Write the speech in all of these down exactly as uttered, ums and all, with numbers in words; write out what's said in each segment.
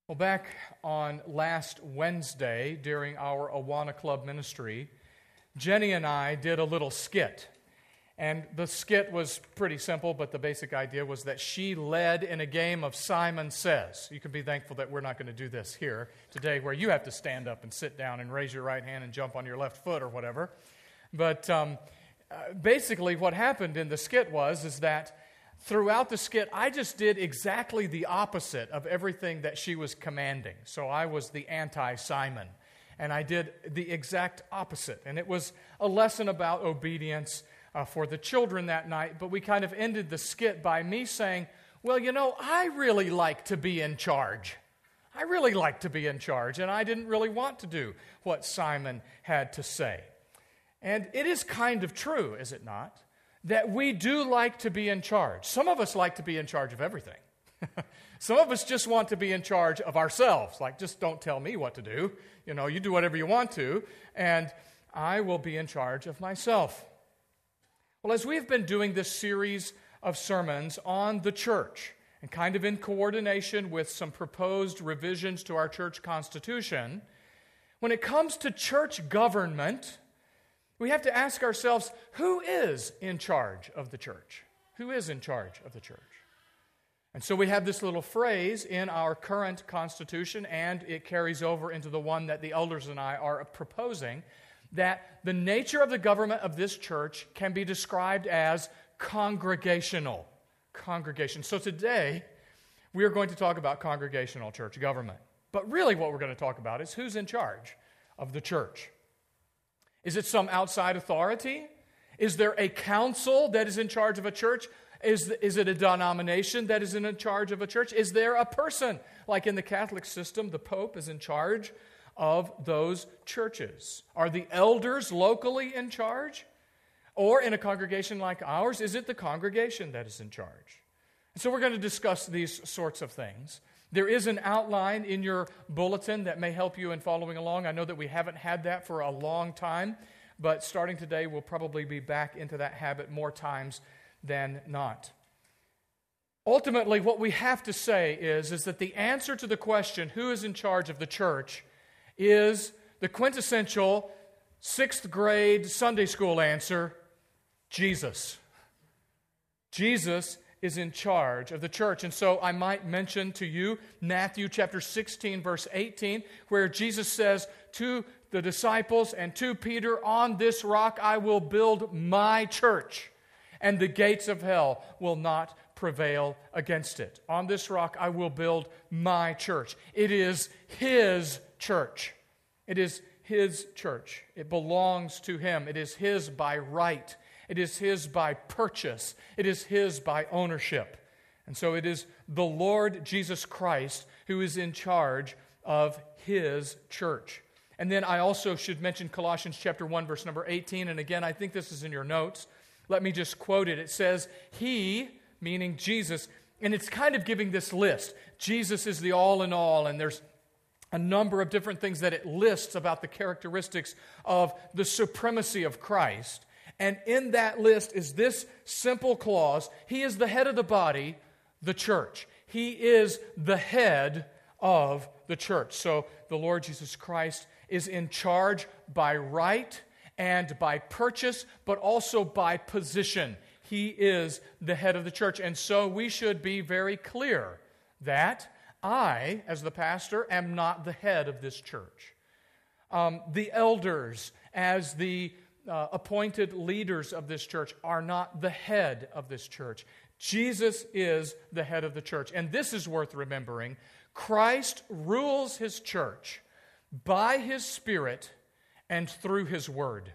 Well, back on last Wednesday during our Awana Club ministry, Jenny and I did a little skit. And the skit was pretty simple, but the basic idea was that she led in a game of Simon Says. You can be thankful that we're not going to do this here today, where you have to stand up and sit down and raise your right hand and jump on your left foot or whatever. But um, uh, basically what happened in the skit was is that throughout the skit, I just did exactly the opposite of everything that she was commanding. So I was the anti-Simon, and I did the exact opposite. And it was a lesson about obedience uh, for the children that night, but we kind of ended the skit by me saying, well, you know, I really like to be in charge. I really like to be in charge, and I didn't really want to do what Simon had to say. And it is kind of true, is it not? That we do like to be in charge. Some of us like to be in charge of everything. Some of us just want to be in charge of ourselves. Like, just don't tell me what to do. You know, you do whatever you want to, and I will be in charge of myself. Well, as we've been doing this series of sermons on the church, and kind of in coordination with some proposed revisions to our church constitution, when it comes to church government, we have to ask ourselves, who is in charge of the church? Who is in charge of the church? And so we have this little phrase in our current constitution, and it carries over into the one that the elders and I are proposing, that the nature of the government of this church can be described as congregational. Congregation. So today, we are going to talk about congregational church government. But really what we're going to talk about is who's in charge of the church. Is it some outside authority? Is there a council that is in charge of a church? Is, is it a denomination that is in charge of a church? Is there a person? Like in the Catholic system, the Pope is in charge of those churches. Are the elders locally in charge? Or in a congregation like ours, is it the congregation that is in charge? So we're going to discuss these sorts of things. There is an outline in your bulletin that may help you in following along. I know that we haven't had that for a long time, but starting today, we'll probably be back into that habit more times than not. Ultimately, what we have to say is, is that the answer to the question, who is in charge of the church, is the quintessential sixth grade Sunday school answer, Jesus. Jesus is in charge of the church. And so I might mention to you Matthew chapter sixteen, verse eighteen, where Jesus says to the disciples and to Peter, on this rock I will build my church, and the gates of hell will not prevail against it. On this rock I will build my church. It is His church. It is His church. It belongs to Him. It is His by right. It is His by purchase. It is His by ownership. And so it is the Lord Jesus Christ who is in charge of His church. And then I also should mention Colossians chapter one, verse number eighteen. And again, I think this is in your notes. Let me just quote it. It says, He, meaning Jesus, and it's kind of giving this list. Jesus is the all in all, and there's a number of different things that it lists about the characteristics of the supremacy of Christ. And in that list is this simple clause: He is the head of the body, the church. He is the head of the church. So the Lord Jesus Christ is in charge by right and by purchase, but also by position. He is the head of the church. And so we should be very clear that I, as the pastor, am not the head of this church. Um, the elders, as the Uh, appointed leaders of this church, are not the head of this church. Jesus is the head of the church. And this is worth remembering. Christ rules His church by His Spirit and through His Word.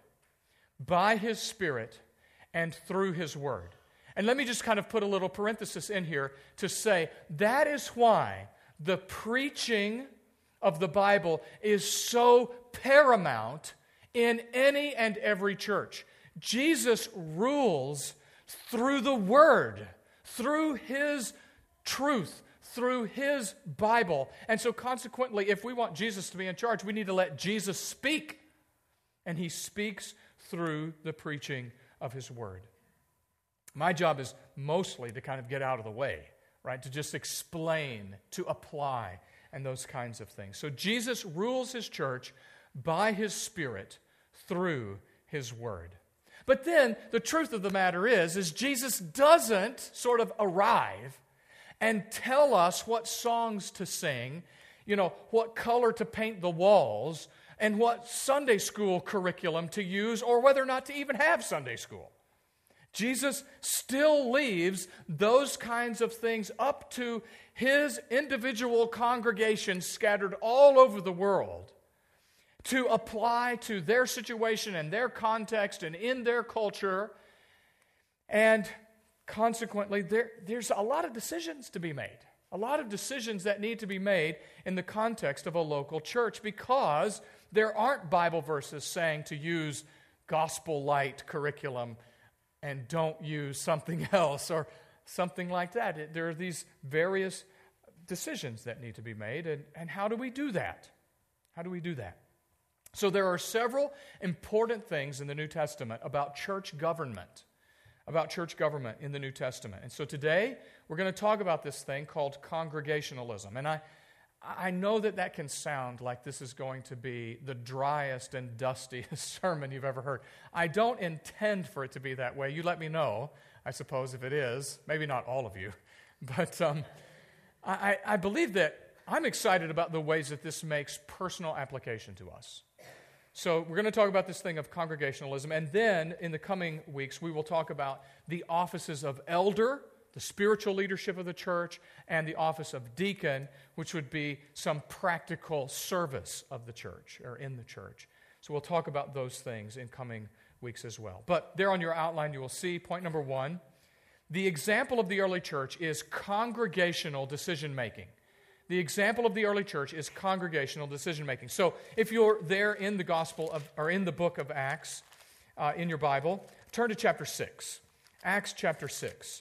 By His Spirit and through His Word. And let me just kind of put a little parenthesis in here to say that is why the preaching of the Bible is so paramount in any and every church. Jesus rules through the Word, through His truth, through His Bible. And so consequently, if we want Jesus to be in charge, we need to let Jesus speak. And He speaks through the preaching of His Word. My job is mostly to kind of get out of the way, right? To just explain, to apply, and those kinds of things. So Jesus rules his church by his Spirit through his word. But then the truth of the matter is, is Jesus doesn't sort of arrive and tell us what songs to sing, you know, what color to paint the walls, and what Sunday school curriculum to use, or whether or not to even have Sunday school. Jesus still leaves those kinds of things up to his individual congregations scattered all over the world to apply to their situation and their context and in their culture. And consequently, there, there's a lot of decisions to be made. A lot of decisions that need to be made in the context of a local church, because there aren't Bible verses saying to use gospel light curriculum and don't use something else or something like that. It, there are these various decisions that need to be made, and, and how do we do that? How do we do that? So there are several important things in the New Testament about church government, about church government in the New Testament. And so today we're going to talk about this thing called congregationalism. And I, I know that that can sound like this is going to be the driest and dustiest sermon you've ever heard. I don't intend for it to be that way. You let me know, I suppose, if it is. Maybe not all of you. But um, I, I believe that I'm excited about the ways that this makes personal application to us. So we're going to talk about this thing of congregationalism, and then in the coming weeks we will talk about the offices of elder, the spiritual leadership of the church, and the office of deacon, which would be some practical service of the church or in the church. So we'll talk about those things in coming weeks as well. But there on your outline you will see point number one, the example of the early church is congregational decision-making. The example of the early church is congregational decision-making. So if you're there in the Gospel of, or in the book of Acts, uh, in your Bible, turn to chapter six. Acts chapter six.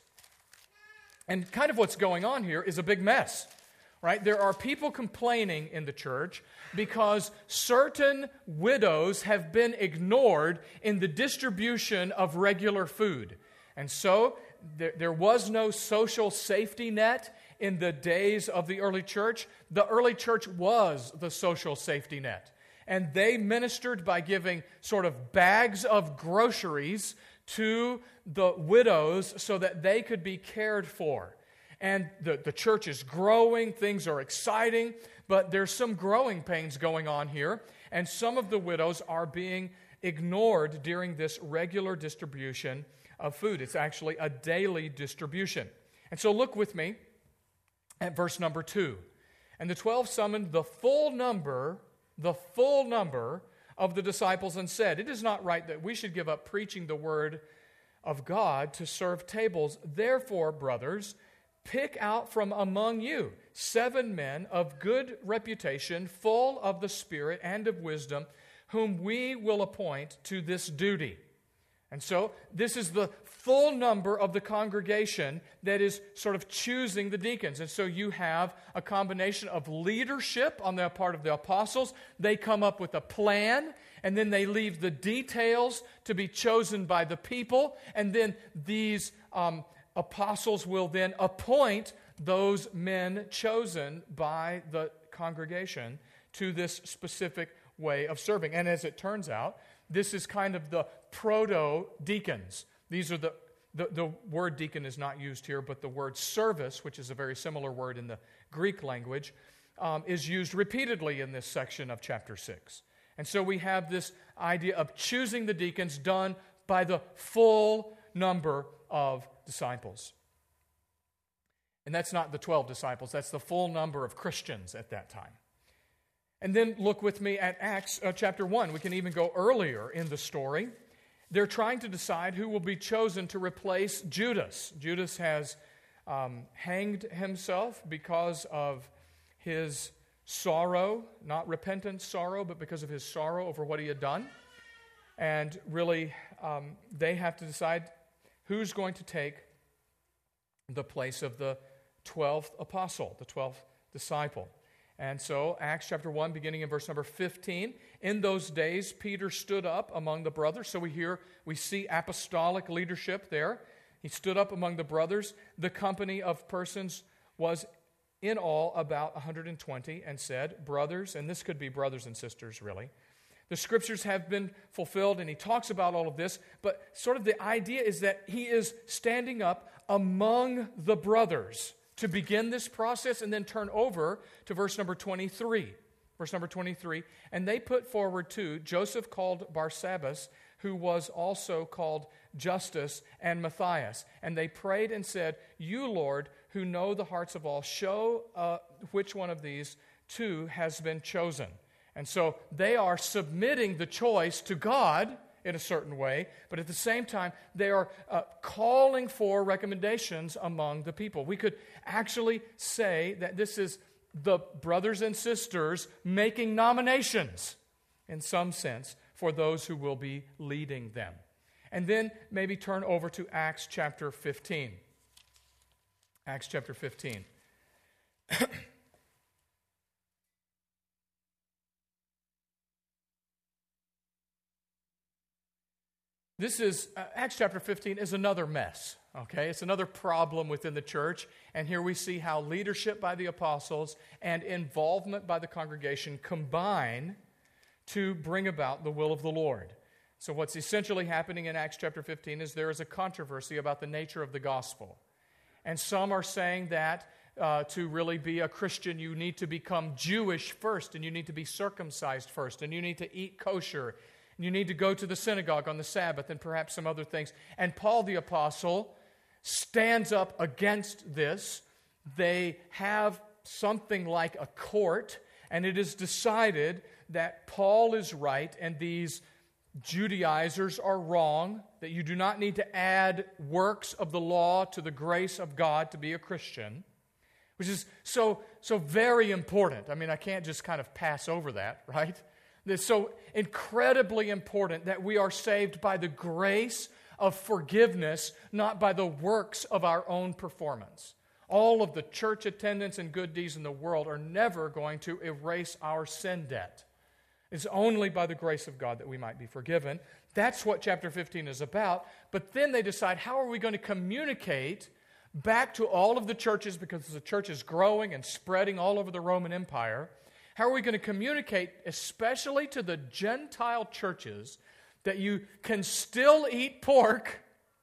And kind of what's going on here is a big mess, right? There are people complaining in the church because certain widows have been ignored in the distribution of regular food. And so there, there was no social safety net in the days of the early church. The early church was the social safety net. And they ministered by giving sort of bags of groceries to the widows so that they could be cared for. And the, the church is growing, things are exciting, but there's some growing pains going on here, and some of the widows are being ignored during this regular distribution of food. It's actually a daily distribution. And so look with me at verse number two. And the twelve summoned the full number, the full number of the disciples and said, "It is not right that we should give up preaching the word of God to serve tables. Therefore, brothers, pick out from among you seven men of good reputation, full of the Spirit and of wisdom, whom we will appoint to this duty." And so this is the full number of the congregation that is sort of choosing the deacons. And so you have a combination of leadership on the part of the apostles. They come up with a plan, and then they leave the details to be chosen by the people. And then these um, apostles will then appoint those men chosen by the congregation to this specific way of serving. And as it turns out, this is kind of the proto-deacons. These are the, the, the word deacon is not used here, but the word service, which is a very similar word in the Greek language, um, is used repeatedly in this section of chapter six. And so we have this idea of choosing the deacons done by the full number of disciples. And that's not the twelve disciples, that's the full number of Christians at that time. And then look with me at Acts uh, chapter one. We can even go earlier in the story. They're trying to decide who will be chosen to replace Judas. Judas has um, hanged himself because of his sorrow, not repentant sorrow, but because of his sorrow over what he had done. And really, um, they have to decide who's going to take the place of the twelfth apostle, the twelfth disciple. And so, Acts chapter one, beginning in verse number fifteen, in those days Peter stood up among the brothers. So we hear, we see apostolic leadership there. He stood up among the brothers. The company of persons was in all about one hundred twenty, and said, brothers, and this could be brothers and sisters really, the scriptures have been fulfilled, and he talks about all of this, but sort of the idea is that he is standing up among the brothers to begin this process, and then turn over to verse number twenty-three. Verse number twenty-three, and they put forward too Joseph called Barsabbas, who was also called Justus, and Matthias. And they prayed and said, you, Lord, who know the hearts of all, show uh, which one of these two has been chosen. And so they are submitting the choice to God in a certain way, but at the same time, they are uh, calling for recommendations among the people. We could actually say that this is the brothers and sisters making nominations, in some sense, for those who will be leading them. And then maybe turn over to Acts chapter fifteen. Acts chapter fifteen. This is, uh, Acts chapter fifteen is another mess, okay? It's another problem within the church, and here we see how leadership by the apostles and involvement by the congregation combine to bring about the will of the Lord. So what's essentially happening in Acts chapter fifteen is there is a controversy about the nature of the gospel. And some are saying that uh, to really be a Christian, you need to become Jewish first, and you need to be circumcised first, and you need to eat kosher, you need to go to the synagogue on the Sabbath, and perhaps some other things. And Paul the apostle stands up against this. They have something like a court, and it is decided that Paul is right and these Judaizers are wrong, that you do not need to add works of the law to the grace of God to be a Christian, which is so, so very important. I mean, I can't just kind of pass over that, right? It's so incredibly important that we are saved by the grace of forgiveness, not by the works of our own performance. All of the church attendance and good deeds in the world are never going to erase our sin debt. It's only by the grace of God that we might be forgiven. That's what chapter fifteen is about. But then they decide, how are we going to communicate back to all of the churches, because the church is growing and spreading all over the Roman Empire. How are we going to communicate, especially to the Gentile churches, that you can still eat pork,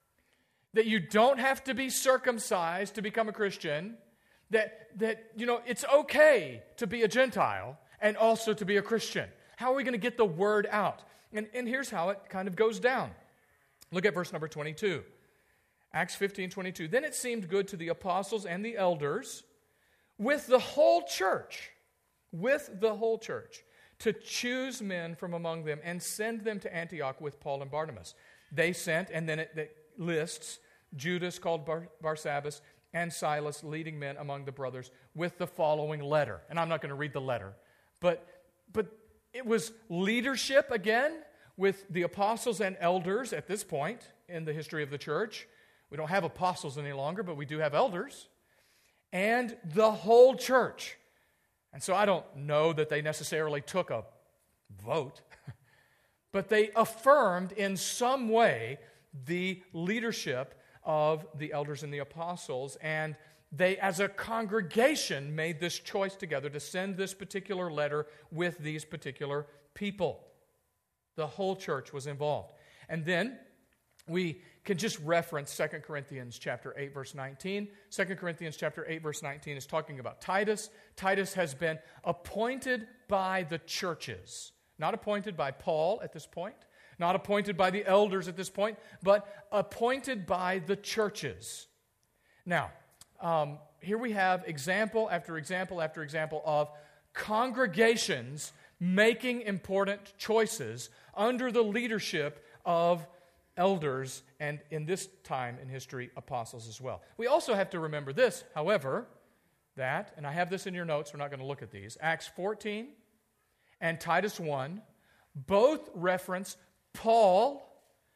that you don't have to be circumcised to become a Christian, that, that you know, it's okay to be a Gentile and also to be a Christian? How are we going to get the word out? And, and here's how it kind of goes down. Look at verse number twenty-two. Acts fifteen twenty-two. Then it seemed good to the apostles and the elders with the whole church, with the whole church, to choose men from among them and send them to Antioch with Paul and Barnabas. They sent, and then it, it lists Judas called Bar, Barsabbas and Silas, leading men among the brothers, with the following letter. And I'm not going to read the letter, but but it was leadership again with the apostles and elders at this point in the history of the church. We don't have apostles any longer, but we do have elders. And the whole church. And so I don't know that they necessarily took a vote, but they affirmed in some way the leadership of the elders and the apostles, and they, as a congregation, made this choice together to send this particular letter with these particular people. The whole church was involved. And then we can just reference Second Corinthians chapter eight, verse nineteen. Second Corinthians chapter eight, verse nineteen is talking about Titus. Titus has been appointed by the churches, not appointed by Paul at this point, not appointed by the elders at this point, but appointed by the churches. Now, um, here we have example after example after example of congregations making important choices under the leadership of elders, and in this time in history, apostles as well. We also have to remember this, however, that, and I have this in your notes, we're not going to look at these, Acts fourteen and Titus one both reference Paul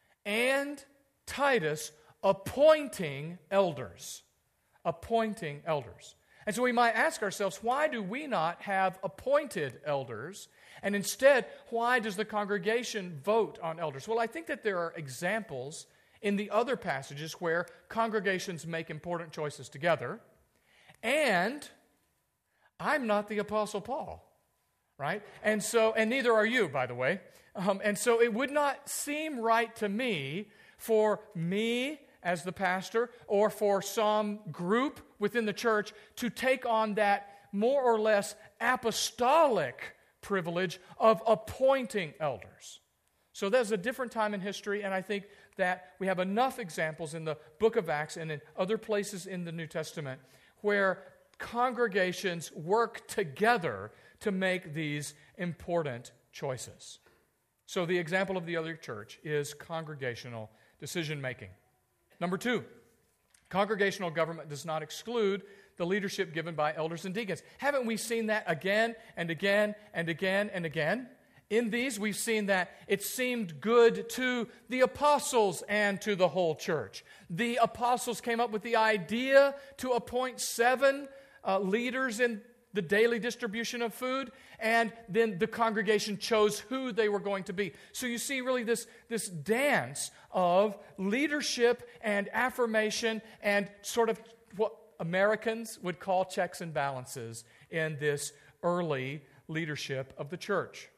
and Titus appointing elders. Appointing elders. And so we might ask ourselves, why do we not have appointed elders? And instead, why does the congregation vote on elders? Well, I think that there are examples in the other passages where congregations make important choices together. And I'm not the Apostle Paul, right? And so, and neither are you, by the way. Um, and so it would not seem right to me for me as the pastor or for some group within the church to take on that more or less apostolic privilege of appointing elders. So there's a different time in history, and I think that we have enough examples in the book of Acts and in other places in the New Testament where congregations work together to make these important choices. So the example of the other church is congregational decision-making. Number two, congregational government does not exclude the leadership given by elders and deacons. Haven't we seen that again and again and again and again? In these, we've seen that it seemed good to the apostles and to the whole church. The apostles came up with the idea to appoint seven uh, leaders in the daily distribution of food, and then the congregation chose who they were going to be. So you see really this, this dance of leadership and affirmation and sort of what Americans would call checks and balances in this early leadership of the church.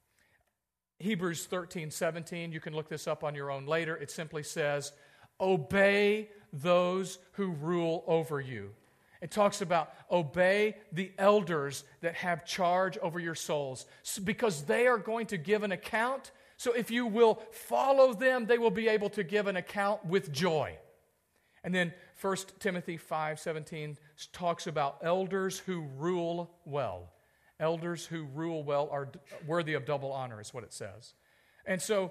Hebrews thirteen seventeen, you can look this up on your own later. It simply says, obey those who rule over you. It talks about obey the elders that have charge over your souls because they are going to give an account. So if you will follow them, they will be able to give an account with joy. And then First Timothy five seventeen talks about elders who rule well. Elders who rule well are worthy of double honor, is what it says. And so,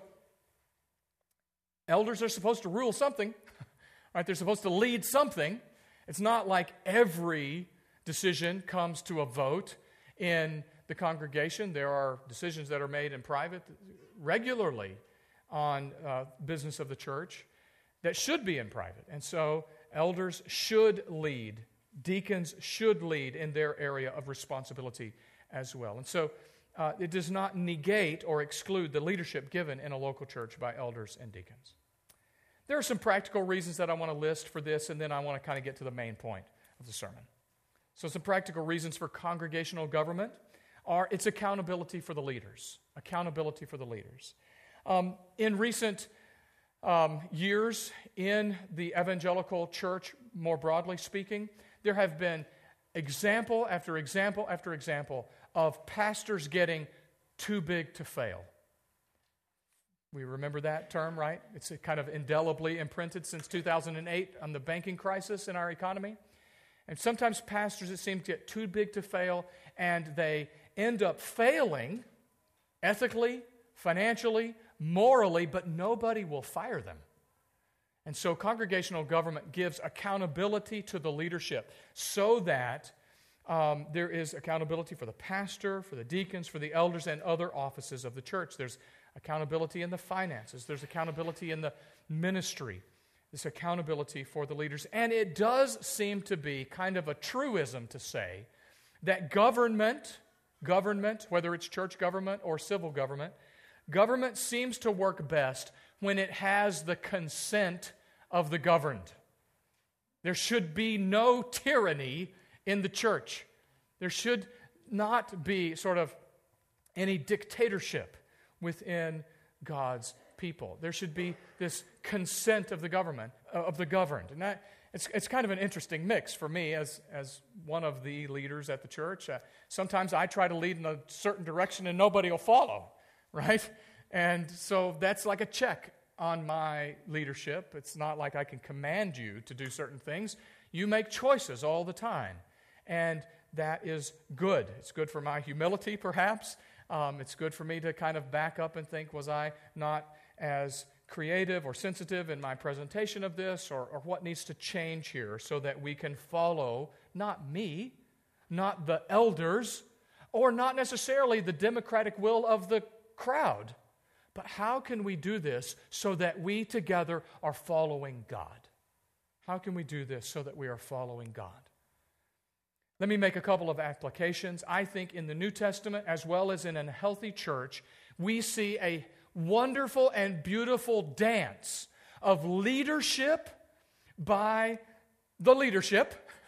elders are supposed to rule something, right? They're supposed to lead something. It's not like every decision comes to a vote in the congregation. There are decisions that are made in private regularly on uh, business of the church that should be in private. And so, elders should lead. Deacons should lead in their area of responsibility as well. And so uh, it does not negate or exclude the leadership given in a local church by elders and deacons. There are some practical reasons that I want to list for this, and then I want to kind of get to the main point of the sermon. So some practical reasons for congregational government are its accountability for the leaders. Accountability for the leaders. Um, in recent um, years in the evangelical church, more broadly speaking, there have been example after example after example of pastors getting too big to fail. We remember that term, right? It's kind of indelibly imprinted since two thousand eight on the banking crisis in our economy. And sometimes pastors, it seems, get too big to fail, and they end up failing ethically, financially, morally, but nobody will fire them. And so congregational government gives accountability to the leadership so that um, there is accountability for the pastor, for the deacons, for the elders, and other offices of the church. There's accountability in the finances. There's accountability in the ministry. This accountability for the leaders. And it does seem to be kind of a truism to say that government, government, whether it's church government or civil government, government seems to work best when it has the consent of the governed. There should be no tyranny in the church. There should not be sort of any dictatorship within God's people. There should be this consent of the government, uh, of the governed. And that, it's, it's kind of an interesting mix for me as, as one of the leaders at the church. Uh, sometimes I try to lead in a certain direction and nobody will follow, right? And so that's like a check on my leadership. It's not like I can command you to do certain things. You make choices all the time. And that is good. It's good for my humility, perhaps. Um, it's good for me to kind of back up and think, was I not as creative or sensitive in my presentation of this, or, or what needs to change here so that we can follow not me, not the elders, or not necessarily the democratic will of the crowd, but how can we do this so that we together are following God? How can we do this so that we are following God? Let me make a couple of applications. I think in the New Testament, as well as in a healthy church, we see a wonderful and beautiful dance of leadership by the leadership,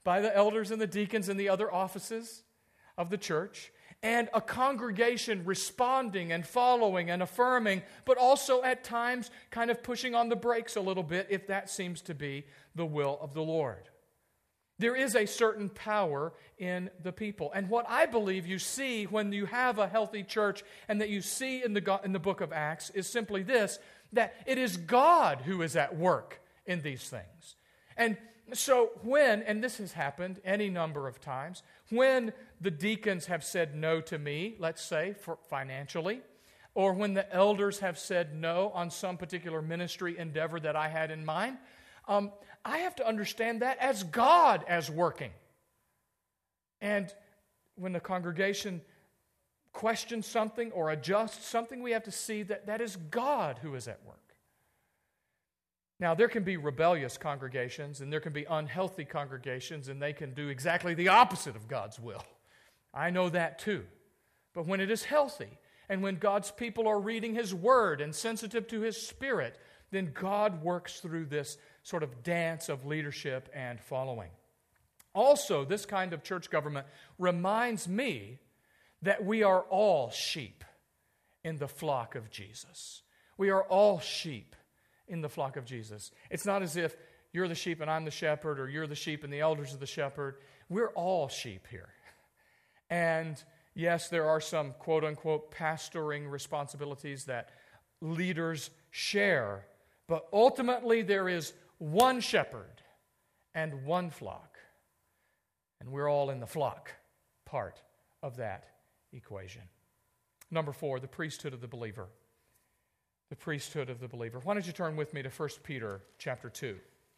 by the elders and the deacons and the other offices of the church, and a congregation responding and following and affirming, but also at times kind of pushing on the brakes a little bit if that seems to be the will of the Lord. There is a certain power in the people. And what I believe you see when you have a healthy church and that you see in the, in the book of Acts is simply this, that it is God who is at work in these things. And so when, and this has happened any number of times, when the deacons have said no to me, let's say, for financially, or when the elders have said no on some particular ministry endeavor that I had in mind, um, I have to understand that as God as working. And when the congregation questions something or adjusts something, we have to see that that is God who is at work. Now, there can be rebellious congregations and there can be unhealthy congregations, and they can do exactly the opposite of God's will. I know that too. But when it is healthy and when God's people are reading His Word and sensitive to His Spirit, then God works through this sort of dance of leadership and following. Also, this kind of church government reminds me that we are all sheep in the flock of Jesus. We are all sheep in the flock of Jesus. It's not as if you're the sheep and I'm the shepherd, or you're the sheep and the elders are the shepherd. We're all sheep here. And yes, there are some quote-unquote pastoring responsibilities that leaders share, but ultimately there is one shepherd and one flock. And we're all in the flock part of that equation. Number four, the priesthood of the believer. The priesthood of the believer. Why don't you turn with me to First Peter chapter two.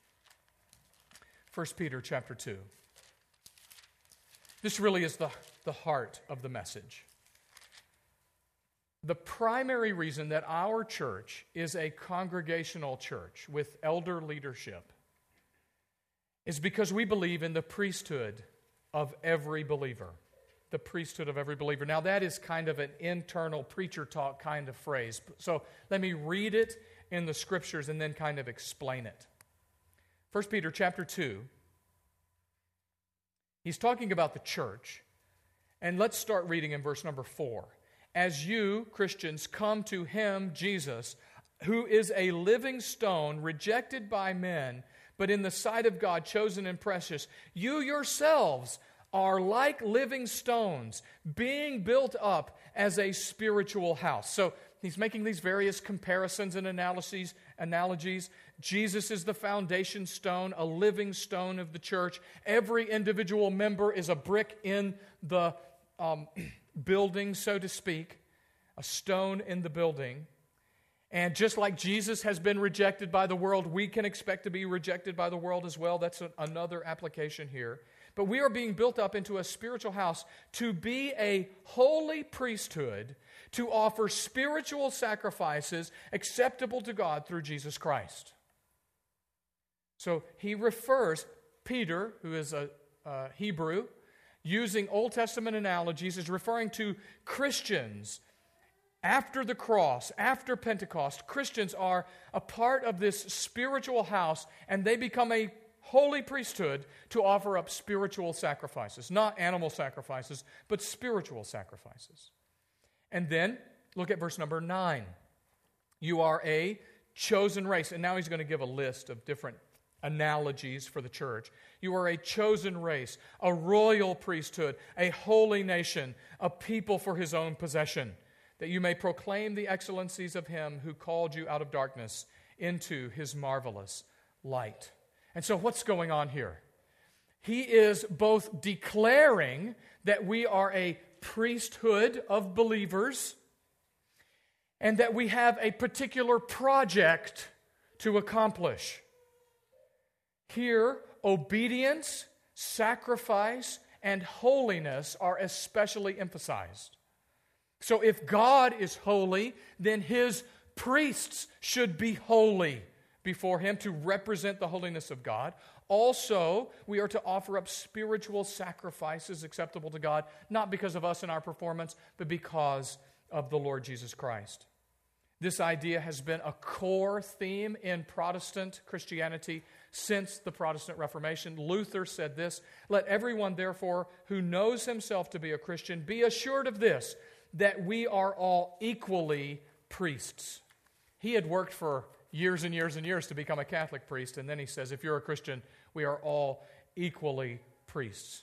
First Peter chapter two. This really is the, the heart of the message. The primary reason that our church is a congregational church with elder leadership is because we believe in the priesthood of every believer. The priesthood of every believer. Now, that is kind of an internal preacher talk kind of phrase. So let me read it in the Scriptures and then kind of explain it. First Peter chapter two. He's talking about the church. And let's start reading in verse number four. As you, Christians, come to Him, Jesus, who is a living stone, rejected by men, but in the sight of God, chosen and precious, you yourselves are like living stones, being built up as a spiritual house. So he's making these various comparisons and analyses, analogies. Jesus is the foundation stone, a living stone of the church. Every individual member is a brick in the um, building, so to speak, a stone in the building. And just like Jesus has been rejected by the world, we can expect to be rejected by the world as well. That's a, another application here. But we are being built up into a spiritual house to be a holy priesthood, to offer spiritual sacrifices acceptable to God through Jesus Christ. So he refers, Peter, who is a, a Hebrew, using Old Testament analogies, is referring to Christians after the cross, after Pentecost. Christians are a part of this spiritual house, and they become a holy priesthood to offer up spiritual sacrifices. Not animal sacrifices, but spiritual sacrifices. And then, look at verse number nine. You are a chosen race. And now he's going to give a list of different analogies for the church. You are a chosen race, a royal priesthood, a holy nation, a people for His own possession, that you may proclaim the excellencies of Him who called you out of darkness into His marvelous light. And so what's going on here? He is both declaring that we are a priesthood of believers and that we have a particular project to accomplish. Here, obedience, sacrifice, and holiness are especially emphasized. So if God is holy, then His priests should be holy before Him to represent the holiness of God. Also, we are to offer up spiritual sacrifices acceptable to God, not because of us and our performance, but because of the Lord Jesus Christ. This idea has been a core theme in Protestant Christianity since the Protestant Reformation. Luther said this, "Let everyone, therefore, who knows himself to be a Christian be assured of this, that we are all equally priests." He had worked for years and years and years to become a Catholic priest, and then he says, if you're a Christian, we are all equally priests.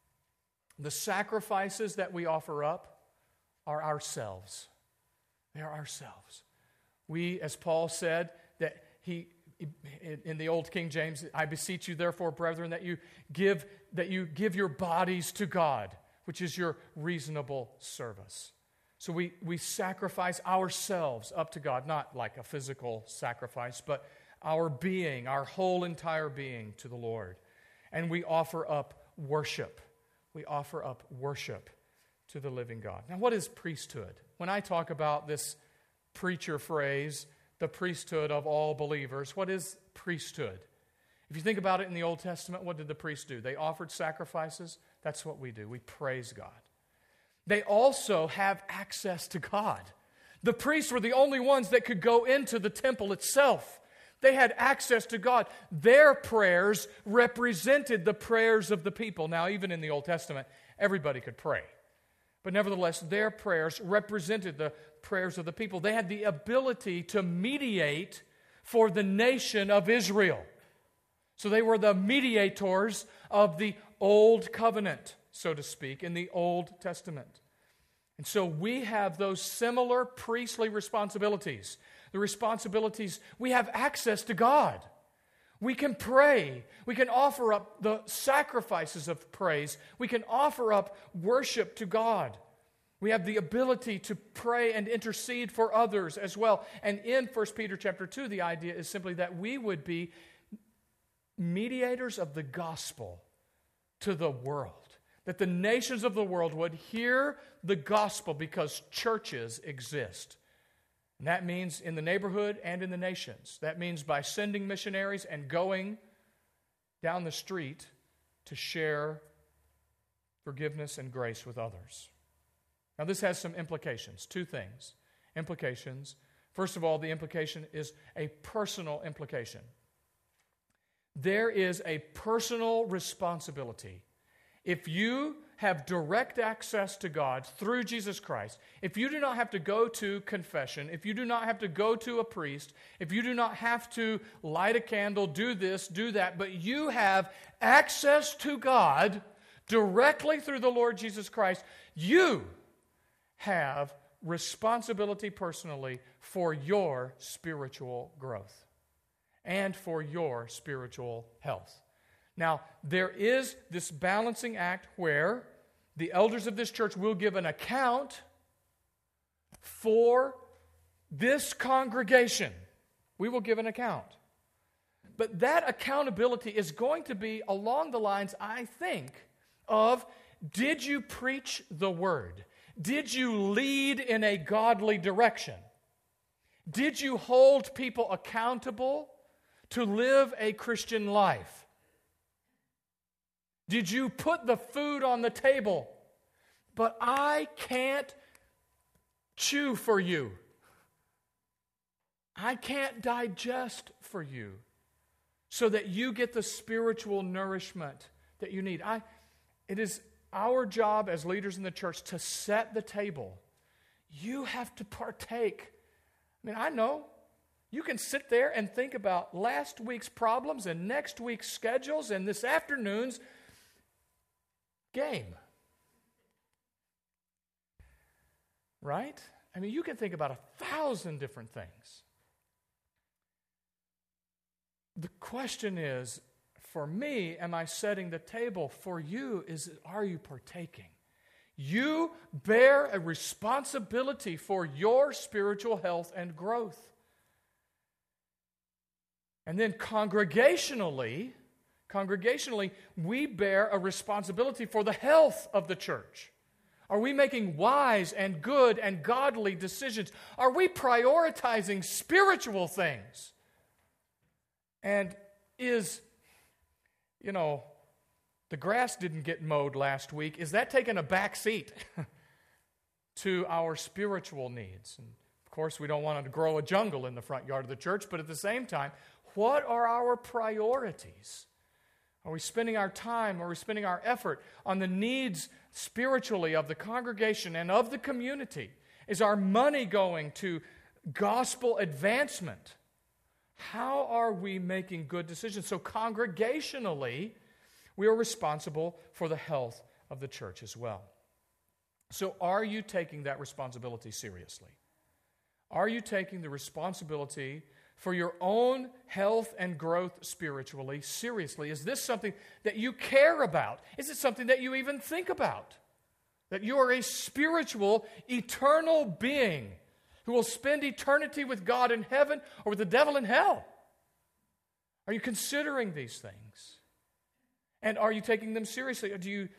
The sacrifices that we offer up are ourselves. They are ourselves. We, as Paul said, that he, in the old King James, "I beseech you, therefore, brethren, that you give that you give your bodies to God, which is your reasonable service." So we, we sacrifice ourselves up to God, not like a physical sacrifice, but our being, our whole entire being to the Lord. And we offer up worship. We offer up worship to the living God. Now, what is priesthood? When I talk about this preacher phrase, the priesthood of all believers, what is priesthood? If you think about it in the Old Testament, what did the priests do? They offered sacrifices. That's what we do. We praise God. They also have access to God. The priests were the only ones that could go into the temple itself. They had access to God. Their prayers represented the prayers of the people. Now, even in the Old Testament, everybody could pray. But nevertheless, their prayers represented the prayers of the people. They had the ability to mediate for the nation of Israel. So they were the mediators of the Old Covenant, so to speak, in the Old Testament. And so we have those similar priestly responsibilities. The responsibilities, we have access to God. We can pray. We can offer up the sacrifices of praise. We can offer up worship to God. We have the ability to pray and intercede for others as well. And in First Peter chapter two, the idea is simply that we would be mediators of the gospel to the world. That the nations of the world would hear the gospel because churches exist. And that means in the neighborhood and in the nations. That means by sending missionaries and going down the street to share forgiveness and grace with others. Now, this has some implications. Two things. Implications. First of all, the implication is a personal implication. There is a personal responsibility. If you have direct access to God through Jesus Christ, if you do not have to go to confession, if you do not have to go to a priest, if you do not have to light a candle, do this, do that, but you have access to God directly through the Lord Jesus Christ, you have responsibility personally for your spiritual growth and for your spiritual health. Now, there is this balancing act where the elders of this church will give an account for this congregation. We will give an account. But that accountability is going to be along the lines, I think, of did you preach the word? Did you lead in a godly direction? Did you hold people accountable to live a Christian life? Did you put the food on the table? But I can't chew for you. I can't digest for you so that you get the spiritual nourishment that you need. I, it is our job as leaders in the church to set the table. You have to partake. I mean, I know. You can sit there and think about last week's problems and next week's schedules and this afternoon's game. Right? I mean, you can think about a thousand different things. The question is, for me, am I setting the table? For you, is are you partaking? You bear a responsibility for your spiritual health and growth. And then congregationally, Congregationally, we bear a responsibility for the health of the church. Are we making wise and good and godly decisions? Are we prioritizing spiritual things? And is, you know, the grass didn't get mowed last week. Is that taking a back seat to our spiritual needs? And of course, we don't want to grow a jungle in the front yard of the church, but at the same time, What are our priorities? Are we spending our time, are we spending our effort on the needs spiritually of the congregation and of the community? Is our money going to gospel advancement? How are we making good decisions? So congregationally, we are responsible for the health of the church as well. So are you taking that responsibility seriously? Are you taking the responsibility for your own health and growth spiritually seriously? Is this something that you care about? Is it something that you even think about? That you are a spiritual, eternal being who will spend eternity with God in heaven or with the devil in hell? Are you considering these things? And are you taking them seriously? Do you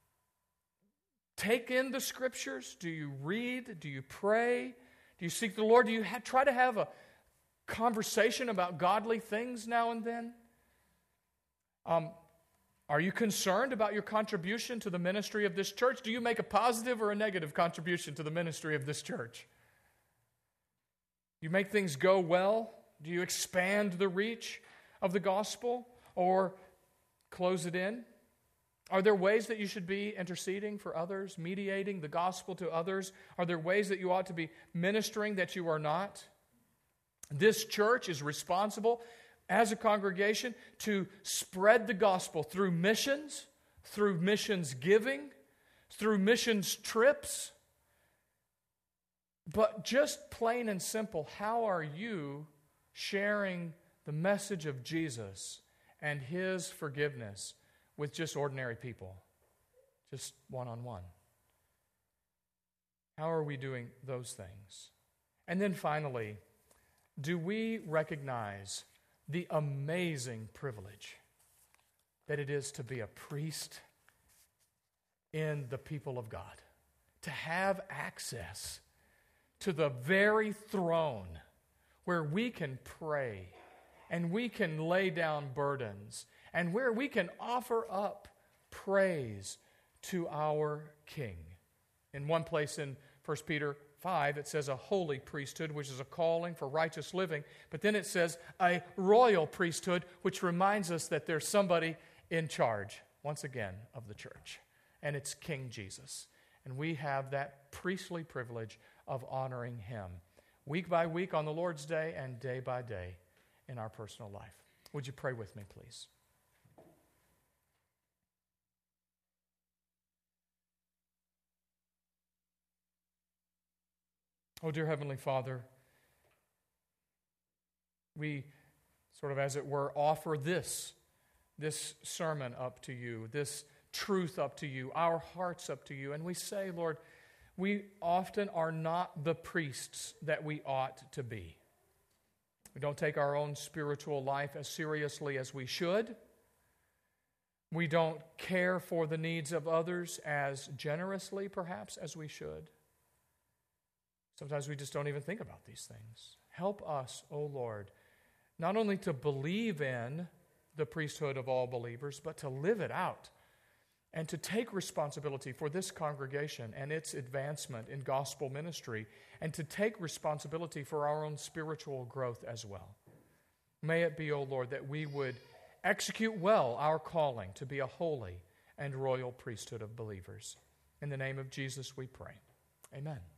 take in the Scriptures? Do you read? Do you pray? Do you seek the Lord? Do you ha- try to have a conversation about godly things now and then? Um, are you concerned about your contribution to the ministry of this church? Do you make a positive or a negative contribution to the ministry of this church? Do you make things go well? Do you expand the reach of the gospel or close it in? Are there ways that you should be interceding for others, mediating the gospel to others? Are there ways that you ought to be ministering that you are not? This church is responsible as a congregation to spread the gospel through missions, through missions giving, through missions trips. But just plain and simple, how are you sharing the message of Jesus and His forgiveness with just ordinary people, just one-on-one? How are we doing those things? And then finally, do we recognize the amazing privilege that it is to be a priest in the people of God? To have access to the very throne where we can pray and we can lay down burdens and where we can offer up praise to our King. In one place in First Peter five, it says a holy priesthood, which is a calling for righteous living. But then it says a royal priesthood, which reminds us that there's somebody in charge, once again, of the church. And it's King Jesus. And we have that priestly privilege of honoring Him week by week on the Lord's Day and day by day in our personal life. Would you pray with me, please? Oh, dear Heavenly Father, we sort of, as it were, offer this, this sermon up to you, this truth up to you, our hearts up to you. And we say, Lord, we often are not the priests that we ought to be. We don't take our own spiritual life as seriously as we should. We don't care for the needs of others as generously, perhaps, as we should. Sometimes we just don't even think about these things. Help us, O Lord, not only to believe in the priesthood of all believers, but to live it out and to take responsibility for this congregation and its advancement in gospel ministry, and to take responsibility for our own spiritual growth as well. May it be, O Lord, that we would execute well our calling to be a holy and royal priesthood of believers. In the name of Jesus we pray. Amen.